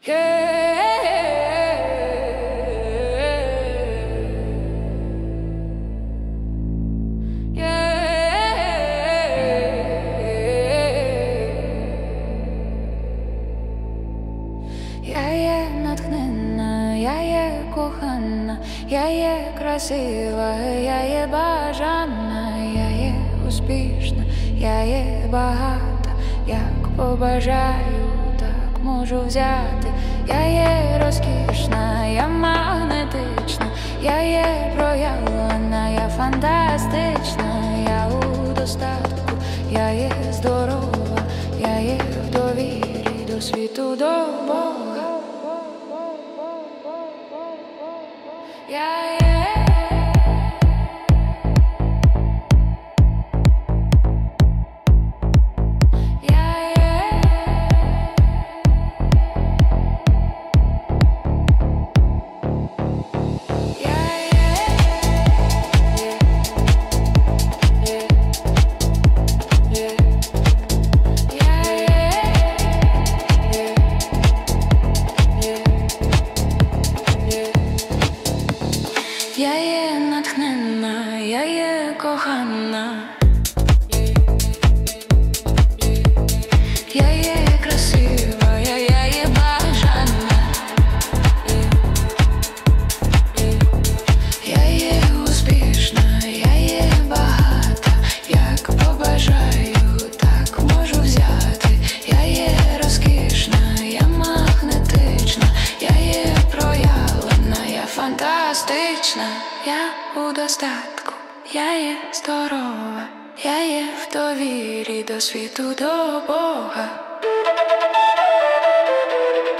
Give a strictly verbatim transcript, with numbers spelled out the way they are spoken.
Я є натхненна, я є кохана, я є красива, я є бажана, я є успішна, я є багата, як побажаю, так можу взяти. Я є розкішна, я магнетична, я є проявлена, я фантастична, я у достатку, я є здорова, я є в довірі до світу, до Бога. Я є. Я є натхненна, я є кохана, я є красива, я, я є бажана, я є успішна, я є багата, як побажаю, так можу взяти. Я є розкішна, я магнетична, я є проявлена, я фантастична, я у достатку, я є здорова, я є в довірі до світу, до Бога.